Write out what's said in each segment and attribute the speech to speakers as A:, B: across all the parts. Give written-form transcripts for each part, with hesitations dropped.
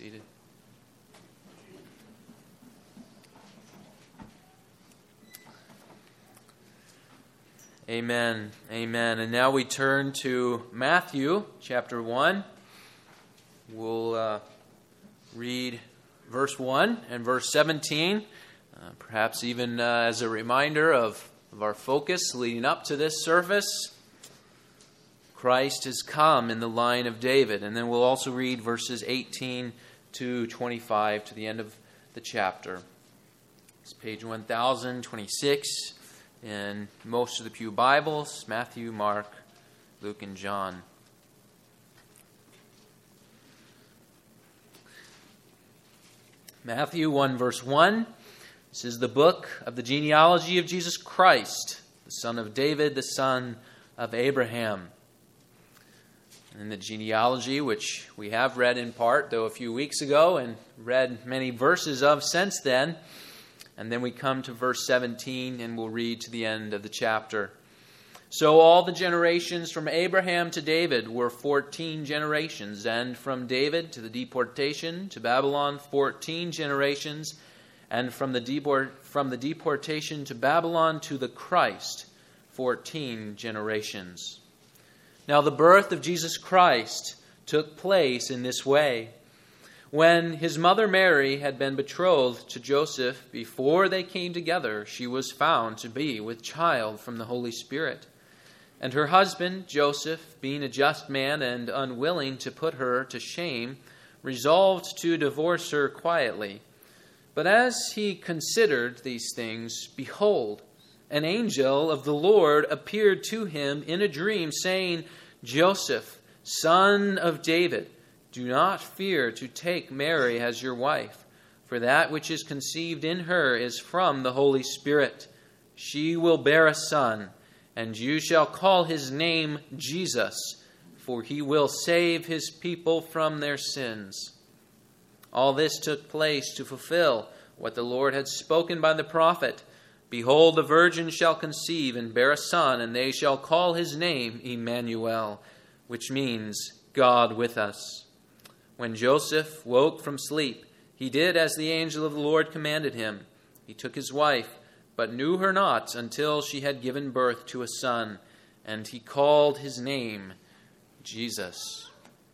A: seated. Amen. Amen. And now we turn to Matthew chapter 1. We'll read verse 1 and verse 17, perhaps even as a reminder of our focus leading up to this service. Christ has come in the line of David. And then we'll also read verses 18 to 25 to the end of the chapter. It's page 1026 in most of the Pew Bibles, Matthew, Mark, Luke, and John. Matthew 1 verse 1. This is the book of the genealogy of Jesus Christ, the son of David, the son of Abraham. In the genealogy, which we have read in part, though a few weeks ago, and read many verses of since then. And then we come to verse 17, and we'll read to the end of the chapter. So all the generations from Abraham to David were 14 generations, and from David to the deportation to Babylon, 14 generations, and from the deportation to Babylon to the Christ, 14 generations. Now the birth of Jesus Christ took place in this way. When his mother Mary had been betrothed to Joseph, before they came together, she was found to be with child from the Holy Spirit. And her husband, Joseph, being a just man and unwilling to put her to shame, resolved to divorce her quietly. But as he considered these things, behold, an angel of the Lord appeared to him in a dream, saying, Joseph, son of David, do not fear to take Mary as your wife, for that which is conceived in her is from the Holy Spirit. She will bear a son, and you shall call his name Jesus, for he will save his people from their sins. All this took place to fulfill what the Lord had spoken by the prophet. Behold, the virgin shall conceive and bear a son, and they shall call his name Emmanuel, which means God with us. When Joseph woke from sleep, he did as the angel of the Lord commanded him. He took his wife, but knew her not until she had given birth to a son, and he called his name Jesus.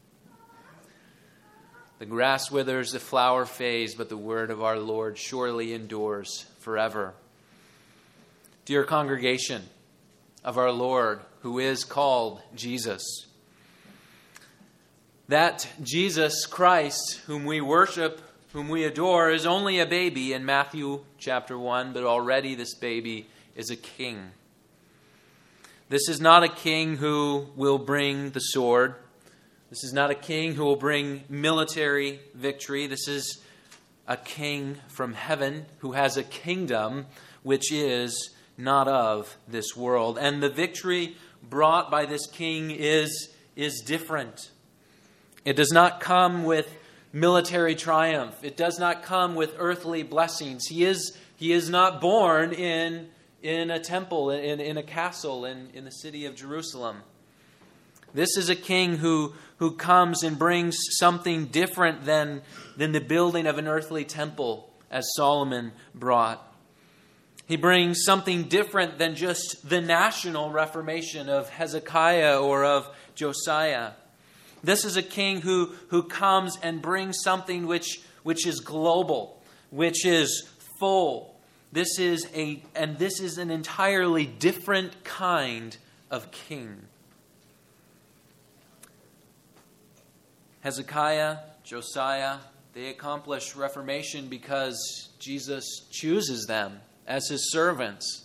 A: The grass withers, the flower fades, but the word of our Lord surely endures forever. Dear congregation of our Lord, who is called Jesus, that Jesus Christ, whom we worship, whom we adore, is only a baby in Matthew chapter 1, but already this baby is a king. This is not a king who will bring the sword. This is not a king who will bring military victory. This is a king from heaven who has a kingdom which is not of this world. And the victory brought by this king is different. It does not come with military triumph. It does not come with earthly blessings. He is not born in a temple, in a castle, in the city of Jerusalem. This is a king who comes and brings something different than the building of an earthly temple, as Solomon brought. He brings something different than just the national reformation of Hezekiah or of Josiah. This is a king who comes and brings something which is global, which is full. This is an entirely different kind of king. Hezekiah, Josiah, they accomplish reformation because Jesus chooses them as his servants.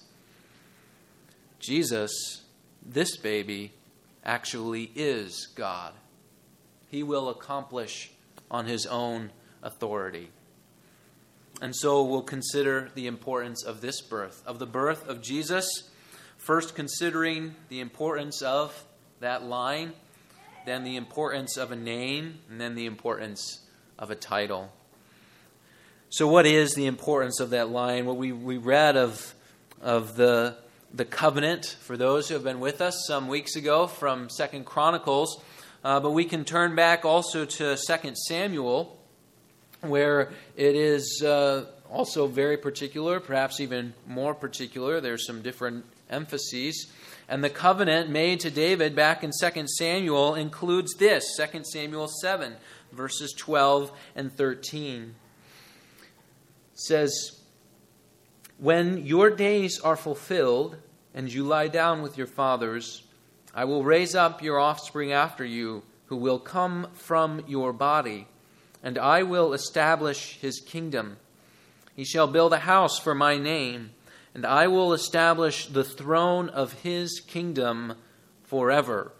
A: Jesus, this baby, actually is God. He will accomplish on his own authority. And so we'll consider the importance of this birth, of the birth of Jesus, first considering the importance of that line, then the importance of a name, and then the importance of a title. So what is the importance of that line? Well, we read of the covenant for those who have been with us some weeks ago from 2 Chronicles. But we can turn back also to 2 Samuel where it is also very particular, perhaps even more particular. There's some different emphases. And the covenant made to David back in 2 Samuel includes this, 2 Samuel 7, verses 12 and 13. It says, "When your days are fulfilled and you lie down with your fathers, I will raise up your offspring after you, who will come from your body, and I will establish his kingdom. He shall build a house for my name, and I will establish the throne of his kingdom forever."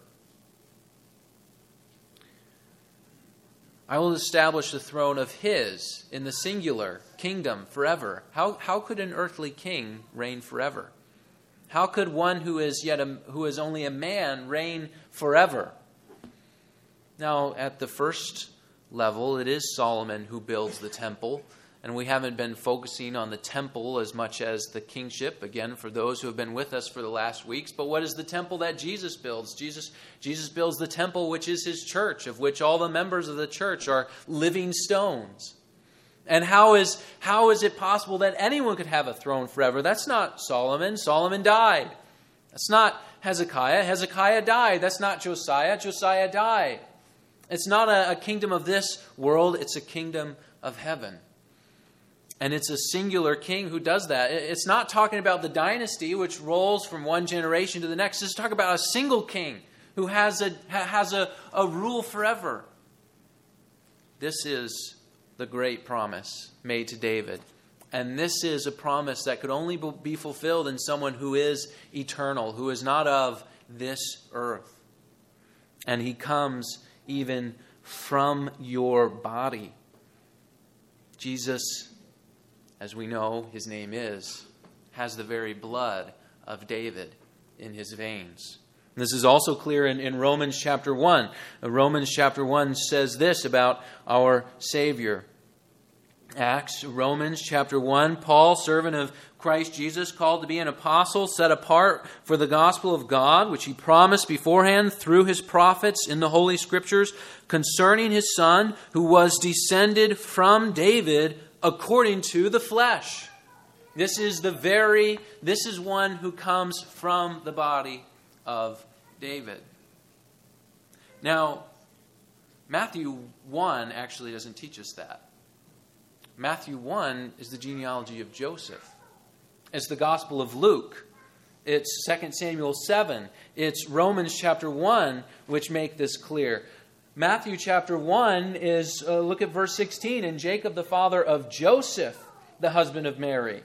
A: I will establish the throne of his, in the singular, kingdom forever. How could an earthly king reign forever? How could one who is only a man reign forever? Now, at the first level, it is Solomon who builds the temple. And we haven't been focusing on the temple as much as the kingship, again, for those who have been with us for the last weeks. But what is the temple that Jesus builds? Jesus builds the temple, which is his church, of which all the members of the church are living stones. And how is it possible that anyone could have a throne forever? That's not Solomon. Solomon died. That's not Hezekiah. Hezekiah died. That's not Josiah. Josiah died. It's not a kingdom of this world. It's a kingdom of heaven. And it's a singular king who does that. It's not talking about the dynasty which rolls from one generation to the next. It's talking about a single king who has a rule forever. This is the great promise made to David. And this is a promise that could only be fulfilled in someone who is eternal, who is not of this earth. And he comes even from your body. Jesus, as we know his name is, has the very blood of David in his veins. And this is also clear in Romans chapter 1. Romans chapter 1 says this about our Savior. Romans chapter 1, Paul, servant of Christ Jesus, called to be an apostle, set apart for the gospel of God, which he promised beforehand through his prophets in the Holy Scriptures, concerning his Son, who was descended from David according to the flesh. This is one who comes from the body of David. Now, Matthew 1 actually doesn't teach us that. Matthew 1 is the genealogy of Joseph. It's the Gospel of Luke. It's 2 Samuel 7. It's Romans chapter 1 which make this clear. Matthew chapter 1 is, look at verse 16, and Jacob the father of Joseph, the husband of Mary.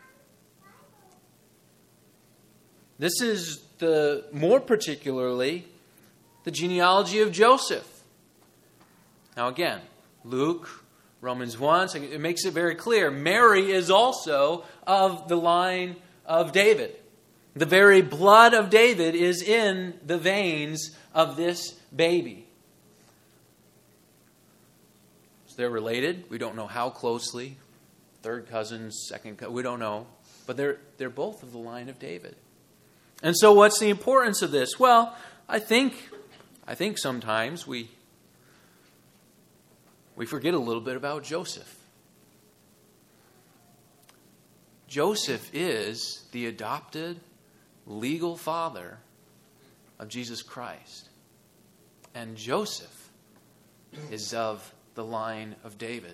A: This is more particularly the genealogy of Joseph. Now again, Luke, Romans 1, it makes it very clear. Mary is also of the line of David. The very blood of David is in the veins of this baby. So they're related. We don't know how closely. Third cousins, second cousins, we don't know. But they're both of the line of David. And so what's the importance of this? Well, I think sometimes we forget a little bit about Joseph. Joseph is the adopted legal father of Jesus Christ. And Joseph is of the line of David.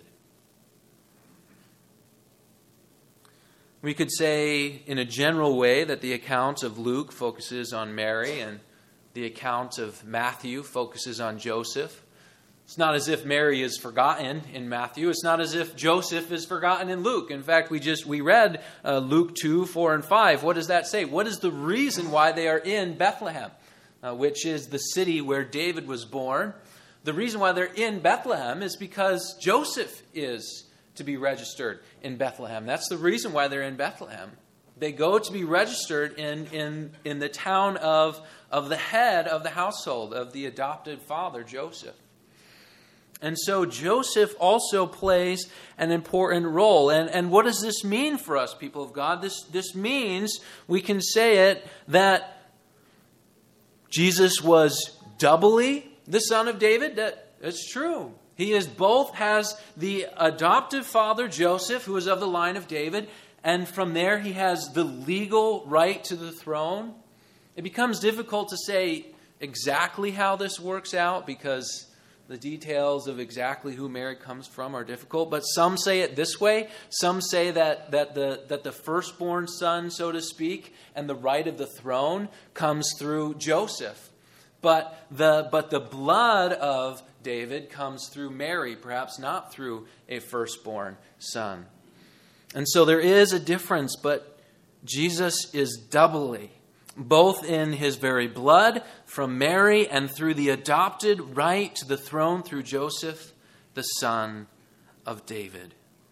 A: We could say in a general way that the account of Luke focuses on Mary and the account of Matthew focuses on Joseph. It's not as if Mary is forgotten in Matthew. It's not as if Joseph is forgotten in Luke. In fact, we read Luke 2, 4, and 5. What does that say? What is the reason why they are in Bethlehem, which is the city where David was born? The reason why they're in Bethlehem is because Joseph is to be registered in Bethlehem. That's the reason why they're in Bethlehem. They go to be registered in the town of the head of the household, of the adopted father, Joseph. And so Joseph also plays an important role. And what does this mean for us, people of God? This means, we can say it, that Jesus was doubly the son of David. That's true. He is both has the adoptive father, Joseph, who is of the line of David, and from there he has the legal right to the throne. It becomes difficult to say exactly how this works out because the details of exactly who Mary comes from are difficult. But some say it this way. Some say that the firstborn son, so to speak, and the right of the throne comes through Joseph. But the blood of David comes through Mary, perhaps not through a firstborn son. And so there is a difference, but Jesus is doubly, both in his very blood from Mary and through the adopted right to the throne through Joseph, the son of David.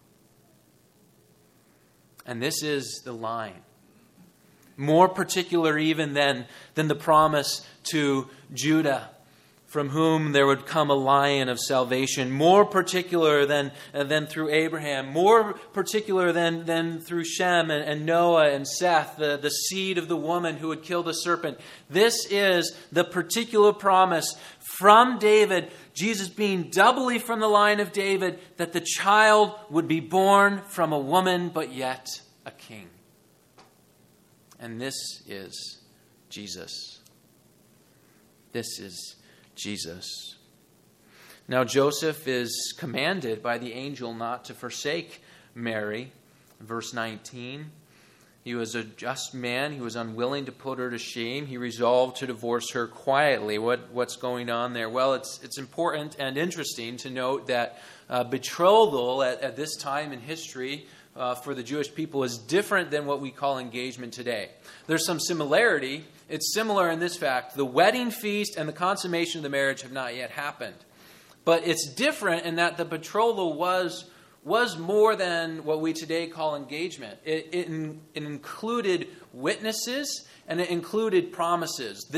A: And this is the line. More particular even than the promise to Judah, from whom there would come a lion of salvation. More particular than through Abraham. More particular than through Shem and Noah and Seth, the seed of the woman who would kill the serpent. This is the particular promise from David, Jesus being doubly from the line of David, that the child would be born from a woman, but yet a king. And this is Jesus. This is Jesus. Now Joseph is commanded by the angel not to forsake Mary. Verse 19, he was a just man. He was unwilling to put her to shame. He resolved to divorce her quietly. What's going on there? Well, it's important and interesting to note that betrothal at this time in history for the Jewish people is different than what we call engagement today. There's some similarity. It's similar in this fact. The wedding feast and the consummation of the marriage have not yet happened. But it's different in that the betrothal was more than what we today call engagement. It included witnesses and it included promises.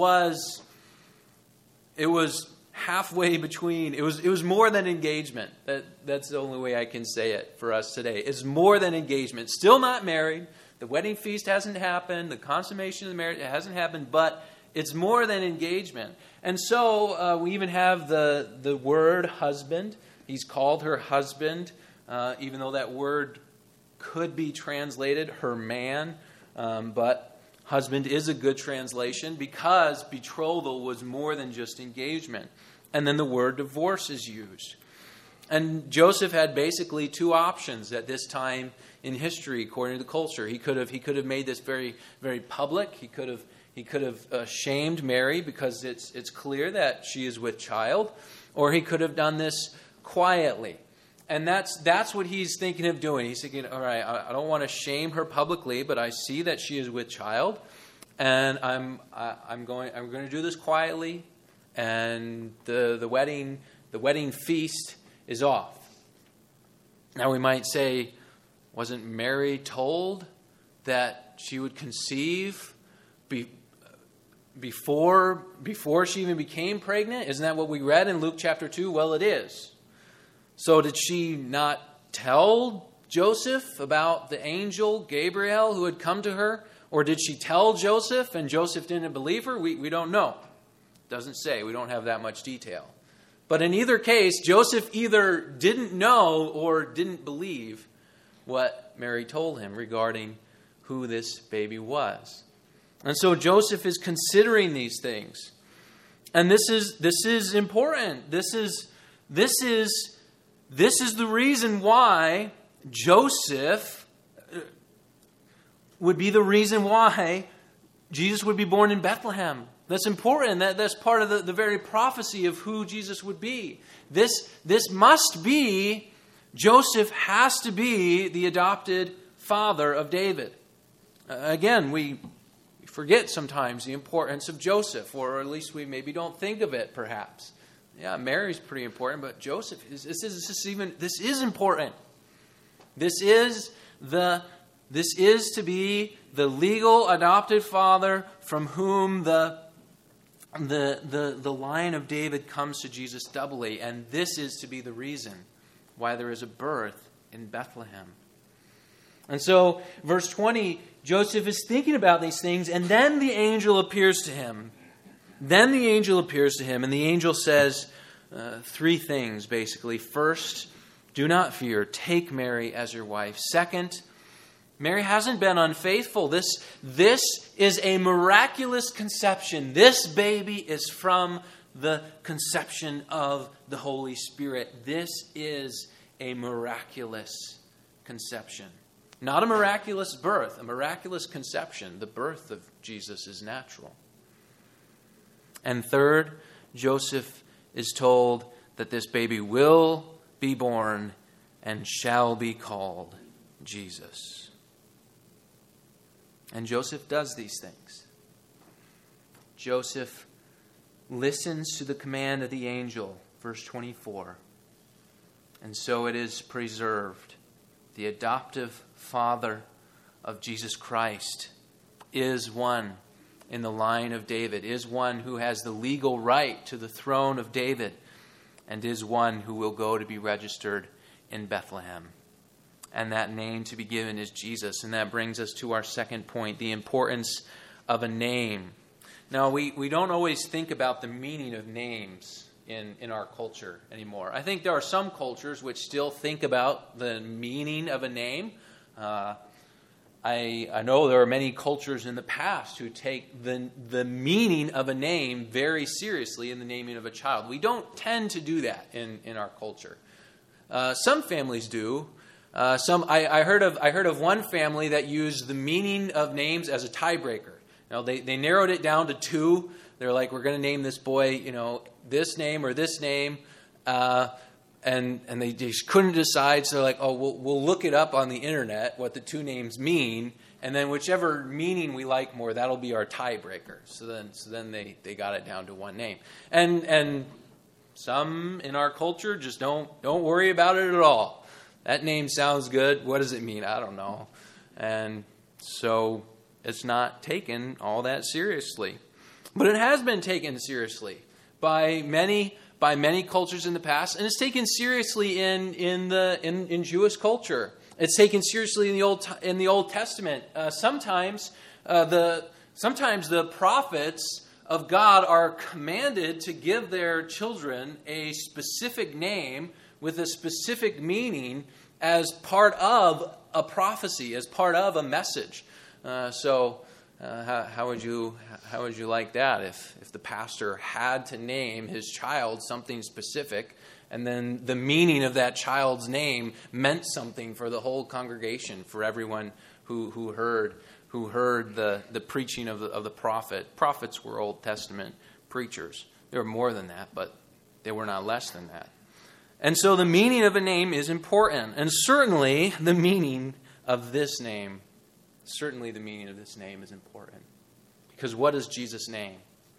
A: It was halfway between. It was more than engagement. That's the only way I can say it for us today. It's more than engagement. Still not married. The wedding feast hasn't happened. The consummation of the marriage hasn't happened. But it's more than engagement. And so we even have the word husband. He's called her husband, even though that word could be translated her man. But husband is a good translation because betrothal was more than just engagement. And then the word divorce is used. And Joseph had basically two options at this time in history, according to the culture. He could have made this very, very public. He could have shamed Mary because it's clear that she is with child, or he could have done this quietly. And that's what he's thinking of doing. He's thinking, all right, I don't want to shame her publicly, but I see that she is with child, and I'm going to do this quietly, and the wedding feast is off. Now we might say, wasn't Mary told that she would conceive before she even became pregnant? Isn't that what we read in Luke chapter 2? Well, it is. So did she not tell Joseph about the angel Gabriel who had come to her? Or did she tell Joseph and Joseph didn't believe her? We don't know. It doesn't say. We don't have that much detail. But in either case, Joseph either didn't know or didn't believe what Mary told him regarding who this baby was. And so Joseph is considering these things. And this is important. This is the reason why Joseph would be the reason why Jesus would be born in Bethlehem. That's important. That's part of the very prophecy of who Jesus would be. This must be, Joseph has to be the adopted father of David. Again, we forget sometimes the importance of Joseph, or at least we maybe don't think of it perhaps. Yeah, Mary's pretty important, but Joseph this is important. This is to be the legal adopted father from whom the line of David comes to Jesus doubly, and this is to be the reason why there is a birth in Bethlehem. And so, verse 20, Joseph is thinking about these things, and then the angel appears to him. And the angel says, three things, basically. First, do not fear. Take Mary as your wife. Second, Mary hasn't been unfaithful. This is a miraculous conception. This baby is from the conception of the Holy Spirit. This is a miraculous conception. Not a miraculous birth, a miraculous conception. The birth of Jesus is natural. And third, Joseph is told that this baby will be born and shall be called Jesus. And Joseph does these things. Joseph listens to the command of the angel, verse 24. And so it is preserved. The adoptive father of Jesus Christ is one in the line of David, is one who has the legal right to the throne of David, and is one who will go to be registered in Bethlehem. And that name to be given is Jesus. And that brings us to our second point, the importance of a name. Now, we don't always think about the meaning of names in our culture anymore. I think there are some cultures which still think about the meaning of a name. I know there are many cultures in the past who take the meaning of a name very seriously in the naming of a child. We don't tend to do that in our culture. Some families do. I heard of one family that used the meaning of names as a tiebreaker. Now they narrowed it down to two. They're like, we're going to name this boy, this name or this name. And they just couldn't decide, so they're like, we'll look it up on the internet, what the two names mean, and then whichever meaning we like more, that'll be our tiebreaker. So then they got it down to one name. And some in our culture just don't worry about it at all. That name sounds good. What does it mean? I don't know. And so it's not taken all that seriously. But it has been taken seriously by many cultures in the past, and it's taken seriously in Jewish culture. It's taken seriously in the Old Testament. Sometimes the prophets of God are commanded to give their children a specific name with a specific meaning as part of a prophecy, as part of a message. How would you like that if the pastor had to name his child something specific, and then the meaning of that child's name meant something for the whole congregation, for everyone who heard the preaching of the prophet? Prophets were Old Testament preachers. They were more than that, but they were not less than that. And so the meaning of a name is important, and certainly the meaning of this name. Certainly the meaning of this name is important. Because what is Jesus' name?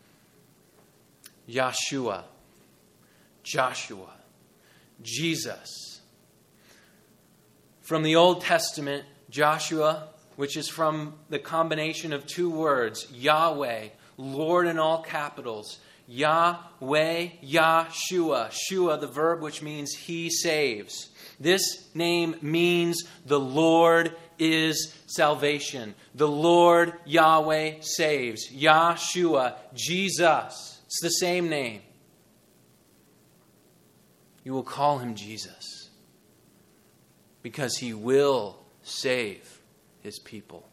A: Yeshua. Joshua. Jesus. From the Old Testament, Joshua, which is from the combination of two words, Yahweh, Lord in all capitals. Yahweh, Yahshua. Shua, the verb which means He saves. This name means the Lord is salvation. The Lord Yahweh saves. Yahshua, Jesus. It's the same name. You will call Him Jesus because He will save His people.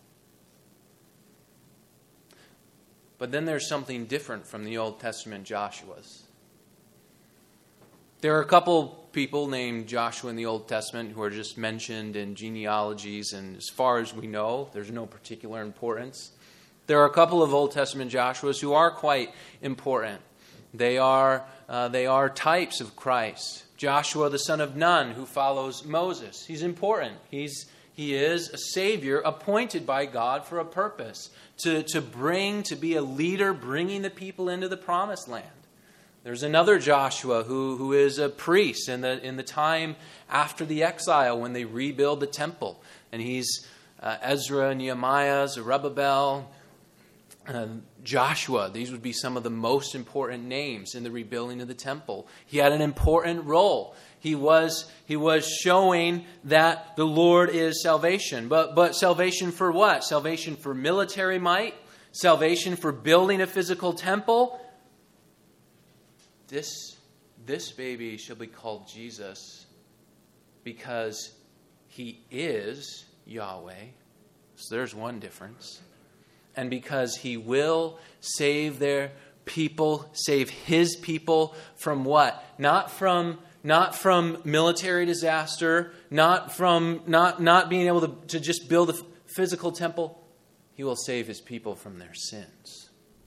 A: But then there's something different from the Old Testament Joshua's. There are a couple people named Joshua in the Old Testament who are just mentioned in genealogies, and as far as we know, there's no particular importance. There are a couple of Old Testament Joshuas who are quite important. They are types of Christ. Joshua, the son of Nun, who follows Moses. He's important. He is a Savior appointed by God for a purpose, to be a leader, bringing the people into the Promised Land. There's another Joshua who is a priest in the time after the exile when they rebuild the temple. And he's Ezra, Nehemiah, Zerubbabel, Joshua. These would be some of the most important names in the rebuilding of the temple. He had an important role. He was showing that the Lord is salvation. But salvation for what? Salvation for military might? Salvation for building a physical temple? This this baby shall be called Jesus because he is Yahweh. So there's one difference. And because he will save their people, save his people from what? Not from military disaster, not being able to just build a physical temple. He will save his people from their sins.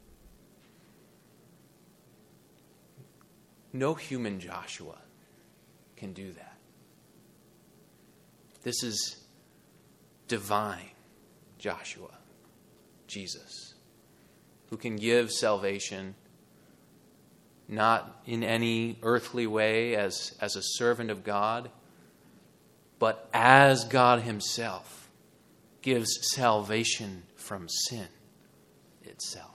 A: No human Joshua can do that. This is divine Joshua, Jesus, who can give salvation not in any earthly way as a servant of God, but as God himself gives salvation from sin itself.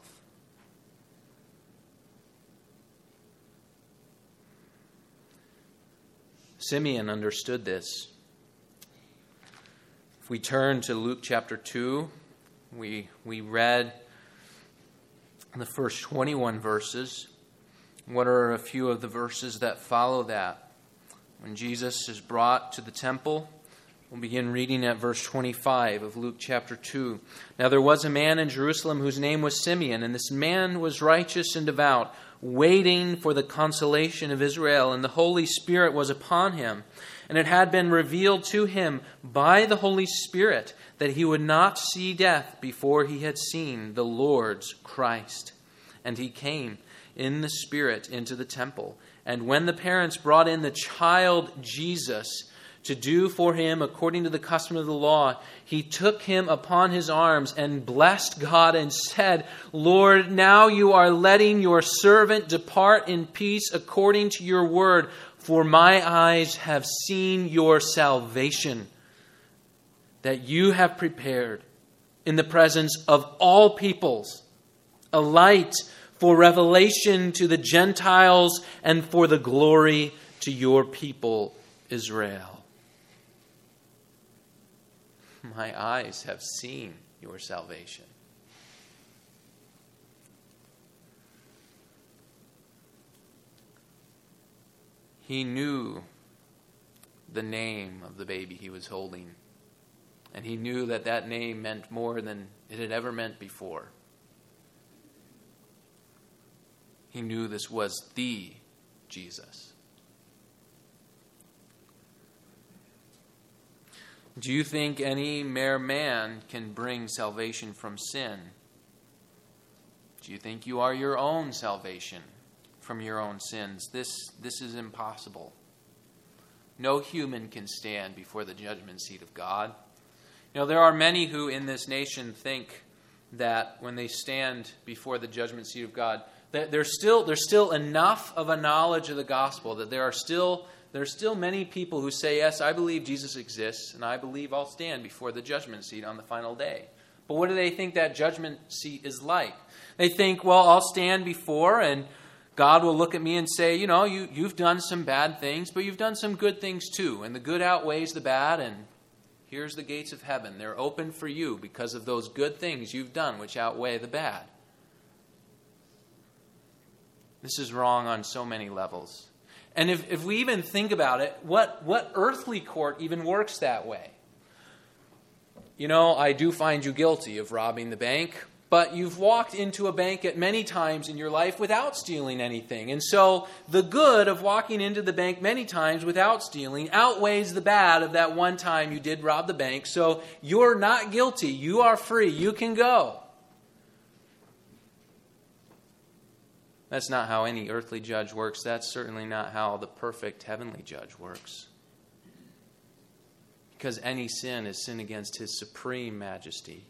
A: Simeon understood this. If we turn to Luke chapter 2, we read the first 21 verses. What are a few of the verses that follow that? When Jesus is brought to the temple, we'll begin reading at verse 25 of Luke chapter 2. Now there was a man in Jerusalem whose name was Simeon, and this man was righteous and devout, waiting for the consolation of Israel, and the Holy Spirit was upon him. And it had been revealed to him by the Holy Spirit that he would not see death before he had seen the Lord's Christ. And he came in the Spirit into the temple. And when the parents brought in the child Jesus to do for him according to the custom of the law, he took him upon his arms and blessed God and said, Lord, now you are letting your servant depart in peace according to your word, for my eyes have seen your salvation that you have prepared in the presence of all peoples, a light for revelation to the Gentiles and for the glory to your people Israel. My eyes have seen your salvation. He knew the name of the baby he was holding. And he knew that that name meant more than it had ever meant before. He knew this was the Jesus. Do you think any mere man can bring salvation from sin? Do you think you are your own salvation from your own sins? This is impossible. No human can stand before the judgment seat of God. You know, there are many who in this nation think that when they stand before the judgment seat of God, that there's still enough of a knowledge of the gospel that there's still many people who say, yes, I believe Jesus exists, and I believe I'll stand before the judgment seat on the final day. But what do they think that judgment seat is like? They think, well, I'll stand before, and God will look at me and say, you know, you've done some bad things, but you've done some good things too, and the good outweighs the bad, and here's the gates of heaven. They're open for you because of those good things you've done, which outweigh the bad. This is wrong on so many levels. And if we even think about it, what earthly court even works that way? You know, I do find you guilty of robbing the bank, but you've walked into a bank at many times in your life without stealing anything. And so the good of walking into the bank many times without stealing outweighs the bad of that one time you did rob the bank. So you're not guilty. You are free. You can go. That's not how any earthly judge works. That's certainly not how the perfect heavenly judge works. Because any sin is sin against his supreme majesty.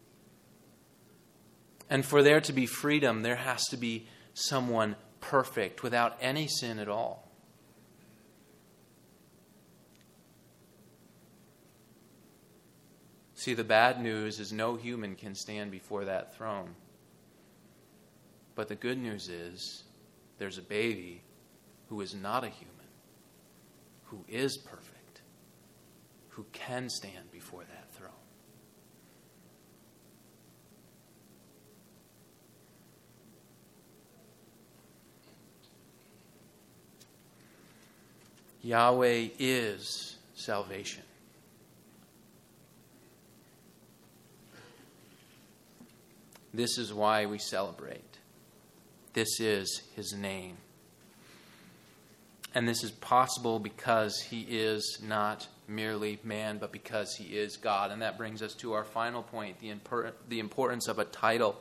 A: And for there to be freedom, there has to be someone perfect without any sin at all. See, the bad news is no human can stand before that throne. But the good news is there's a baby who is not a human, who is perfect, who can stand before that throne. Yahweh is salvation. This is why we celebrate. This is his name. And this is possible because he is not merely man, but because he is God. And that brings us to our final point, the importance of a title.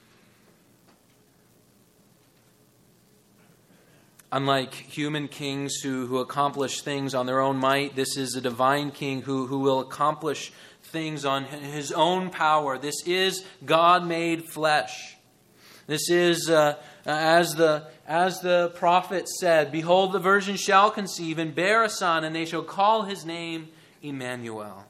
A: Unlike human kings who accomplish things on their own might, this is a divine king who will accomplish things on his own power. This is God made flesh. This is, as the prophet said, "Behold, the virgin shall conceive and bear a son, and they shall call his name Emmanuel."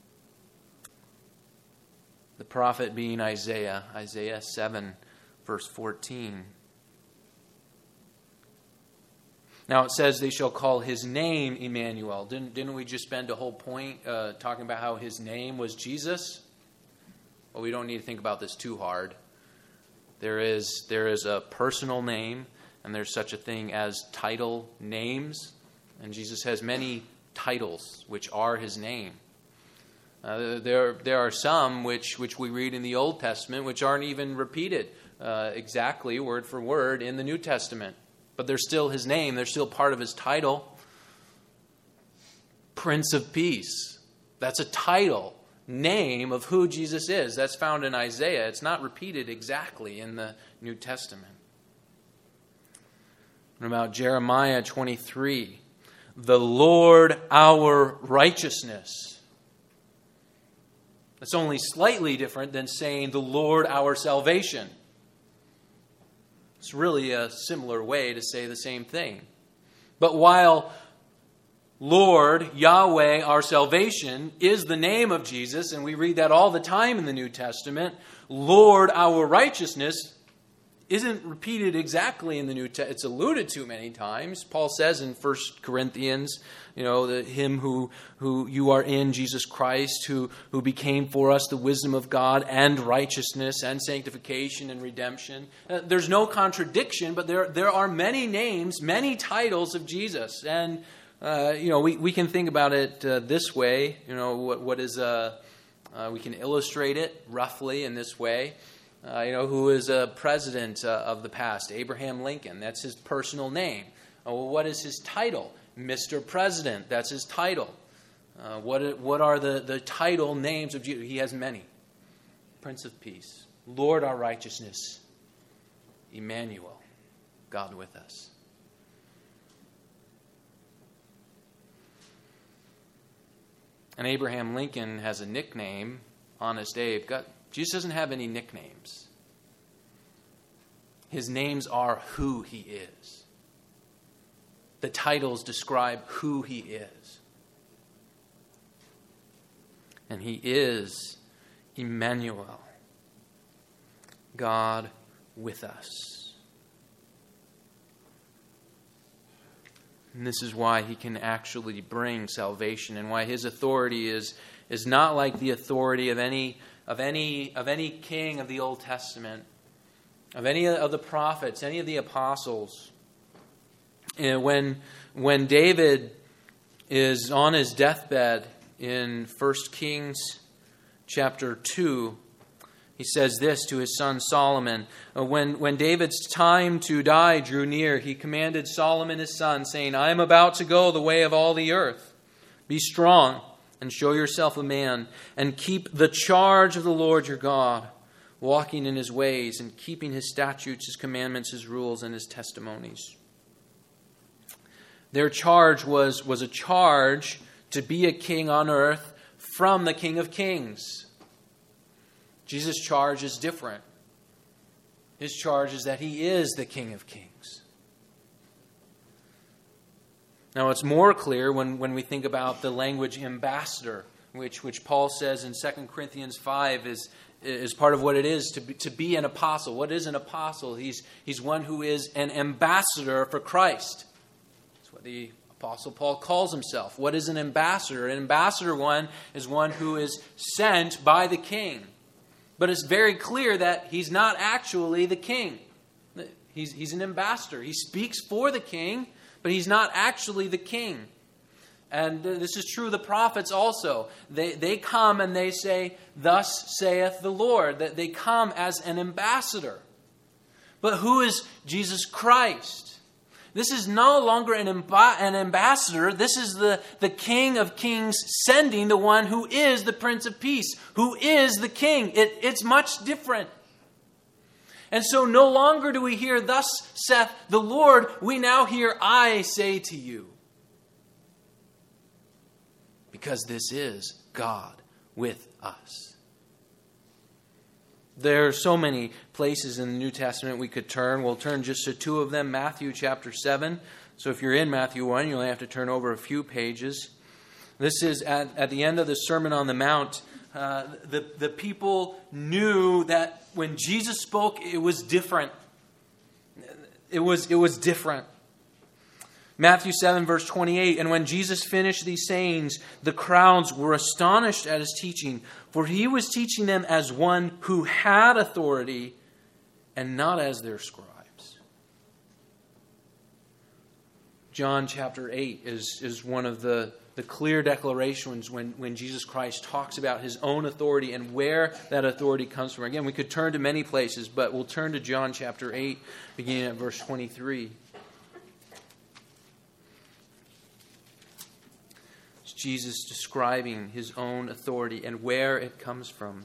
A: The prophet being Isaiah 7, verse 14. Now it says they shall call his name Emmanuel. Didn't we just spend a whole point talking about how his name was Jesus? Well, we don't need to think about this too hard. There is a personal name, and there's such a thing as title names. And Jesus has many titles, which are his name. There are some which we read in the Old Testament, which aren't even repeated exactly, word for word, in the New Testament. But they're still his name. They're still part of his title. Prince of Peace. That's a title, name of who Jesus is. That's found in Isaiah. It's not repeated exactly in the New Testament. What about Jeremiah 23? The Lord our righteousness. That's only slightly different than saying the Lord our salvation. It's really a similar way to say the same thing. But while Lord, Yahweh, our salvation, is the name of Jesus, and we read that all the time in the New Testament, Lord, our righteousness isn't repeated exactly in the New Testament. It's alluded to many times. Paul says in 1 Corinthians, him who you are in, Jesus Christ, who became for us the wisdom of God and righteousness and sanctification and redemption. There's no contradiction, but there are many names, many titles of Jesus. And, we can think about it this way. We can illustrate it roughly in this way. Who is a president of the past? Abraham Lincoln. That's his personal name. What is his title? Mr. President. That's his title. What are the title names of Jesus? He has many. Prince of Peace. Lord our righteousness. Emmanuel. God with us. And Abraham Lincoln has a nickname, Honest Abe. Jesus doesn't have any nicknames. His names are who he is. The titles describe who he is. And he is Emmanuel, God with us. And this is why he can actually bring salvation, and why his authority is not like the authority of any king of the Old Testament, of any of the prophets, any of the apostles. And when David is on his deathbed in 1 Kings chapter 2, he says this to his son Solomon. When David's time to die drew near, he commanded Solomon his son, saying, "I am about to go the way of all the earth. Be strong and show yourself a man, and keep the charge of the Lord your God, walking in his ways and keeping his statutes, his commandments, his rules, and his testimonies." Their charge was a charge to be a king on earth from the King of Kings. Jesus' charge is different. His charge is that he is the King of Kings. Now, it's more clear when we think about the language ambassador, which Paul says in 2 Corinthians 5 is part of what it is to be an apostle. What is an apostle? He's one who is an ambassador for Christ. That's what the Apostle Paul calls himself. What is an ambassador? An ambassador is one who is sent by the king. But it's very clear that he's not actually the king. He's an ambassador. He speaks for the king, but he's not actually the king. And this is true of the prophets also. They come and they say, "Thus saith the Lord." That they come as an ambassador. But who is Jesus Christ? This is no longer an ambassador. This is the King of Kings sending the one who is the Prince of Peace, who is the King. It's much different. And so no longer do we hear, "Thus saith the Lord." We now hear, "I say to you." Because this is God with us. There are so many places in the New Testament we could turn. We'll turn just to two of them. Matthew chapter 7. So if you're in Matthew 1, you'll have to turn over a few pages. This is at the end of the Sermon on the Mount. The people knew that when Jesus spoke, it was different. It was different. Matthew 7, verse 28, "And when Jesus finished these sayings, the crowds were astonished at his teaching, for he was teaching them as one who had authority and not as their scribes." John chapter 8 is one of the clear declarations when Jesus Christ talks about his own authority and where that authority comes from. Again, we could turn to many places, but we'll turn to John chapter 8, beginning at verse 23. Jesus describing his own authority and where it comes from.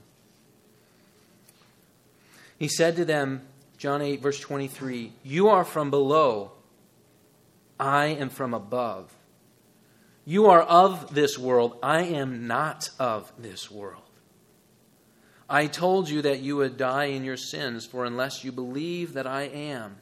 A: He said to them, John 8, verse 23, "You are from below, I am from above. You are of this world, I am not of this world. I told you that you would die in your sins, for unless you believe that I am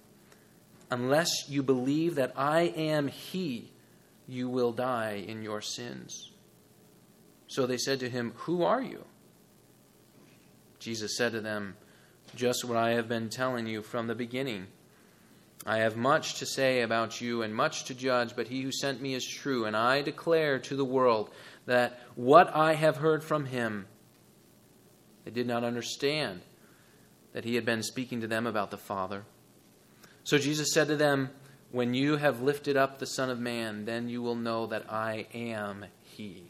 A: He, you will die in your sins." So they said to him, "Who are you?" Jesus said to them, "Just what I have been telling you from the beginning. I have much to say about you and much to judge, but he who sent me is true, and I declare to the world that what I have heard from him." They did not understand that he had been speaking to them about the Father. So Jesus said to them, "When you have lifted up the Son of Man, then you will know that I am He.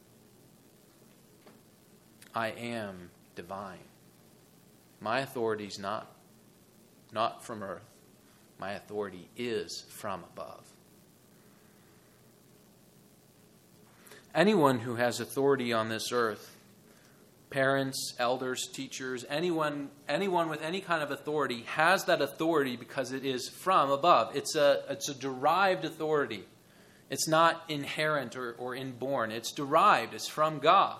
A: I am divine. My authority is not from earth. My authority is from above." Anyone who has authority on this earth, parents, elders, teachers, anyone with any kind of authority has that authority because it is from above. It's a derived authority. It's not inherent or inborn. It's derived. It's from God.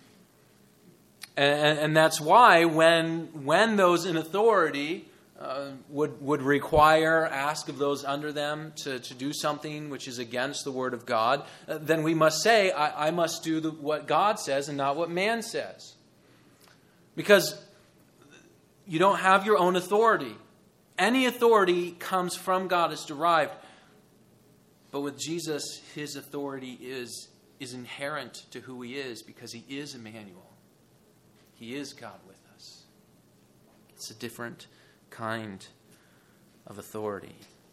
A: And that's why when those in authority would ask of those under them to do something which is against the Word of God, then we must say, I must do what God says and not what man says. Because you don't have your own authority. Any authority comes from God, it's derived. But with Jesus, his authority is inherent to who he is because he is Emmanuel. He is God with us. It's a different kind of authority.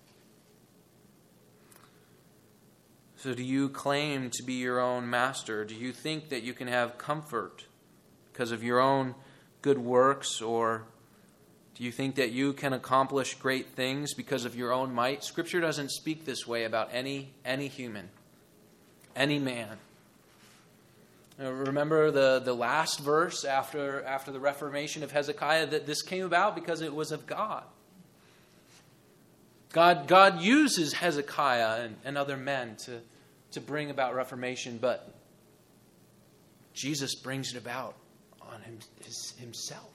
A: So do you claim to be your own master? Do you think that you can have comfort because of your own good works? Or do you think that you can accomplish great things because of your own might? Scripture doesn't speak this way about any human, any man. Remember the last verse after the Reformation of Hezekiah, that this came about because it was of God. God uses Hezekiah and other men to bring about Reformation, but Jesus brings it about on himself.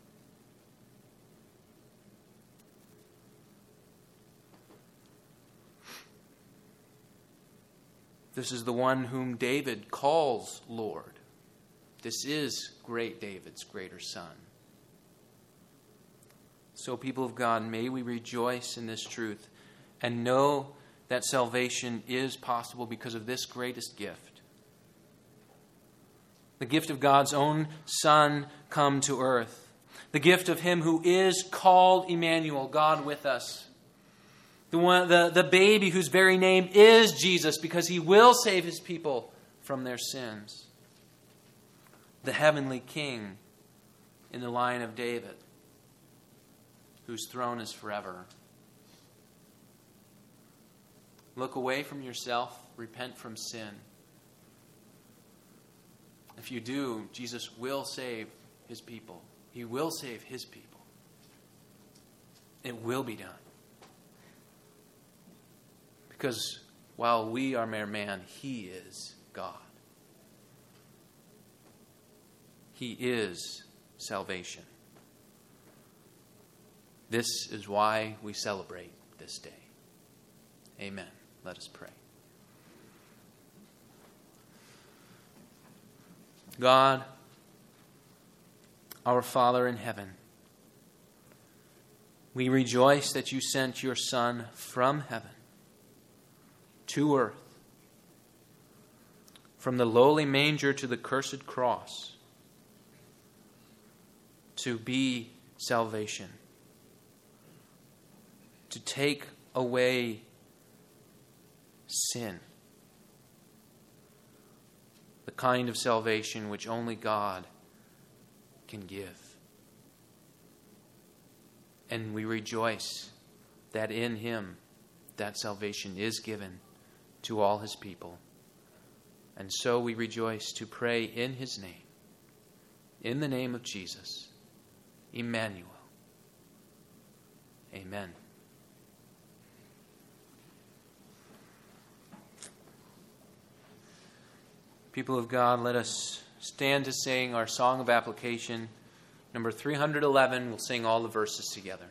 A: This is the one whom David calls Lord. This is great David's greater son. So, people of God, may we rejoice in this truth and know that salvation is possible because of this greatest gift. The gift of God's own Son come to earth. The gift of him who is called Emmanuel, God with us. the baby whose very name is Jesus, because he will save his people from their sins. The heavenly King in the line of David, whose throne is forever. Look away from yourself, repent from sin. If you do, Jesus will save his people. He will save his people. It will be done. Because while we are mere man, he is God. He is salvation. This is why we celebrate this day. Amen. Let us pray. God, our Father in heaven, we rejoice that you sent your Son from heaven to earth, from the lowly manger to the cursed cross, to be salvation, to take away sin, the kind of salvation which only God can give. And we rejoice that in him that salvation is given to all his people. And so we rejoice to pray in his name, in the name of Jesus, Emmanuel. Amen. People of God, let us stand to sing our song of application, number 311. We'll sing all the verses together.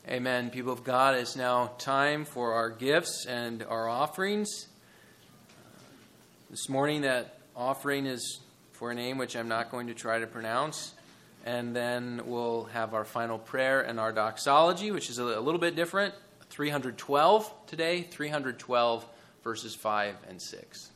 A: Amen. People of God, it's now time for our gifts and our offerings. This morning, that offering is for a name which I'm not going to try to pronounce. And then we'll have our final prayer and our doxology, which is a little bit different. 312 today, 312 verses 5 and 6.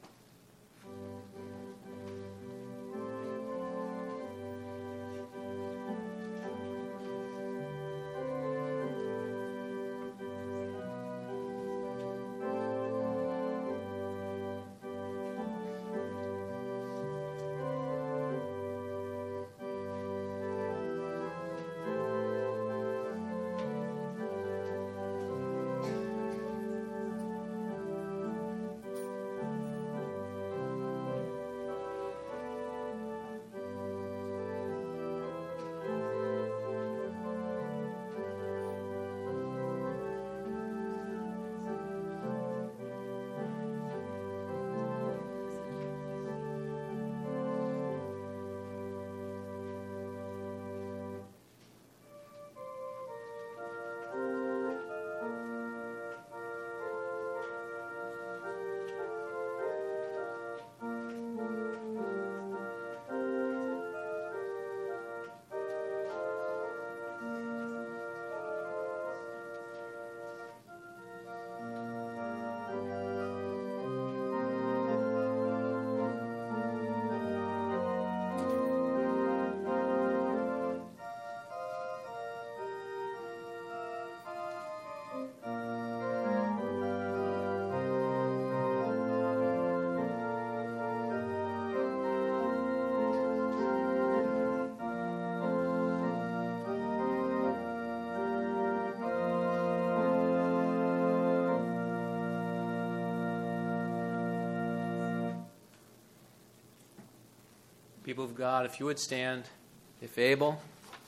A: People of God, if you would stand, if able.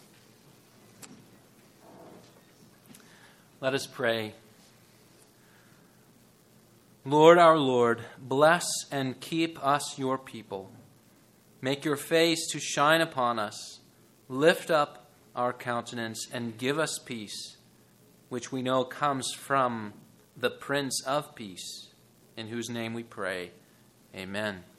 A: Let us pray. Lord, our Lord, bless and keep us, your people. Make your face to shine upon us. Lift up our countenance and give us peace, which we know comes from the Prince of Peace, in whose name we pray. Amen.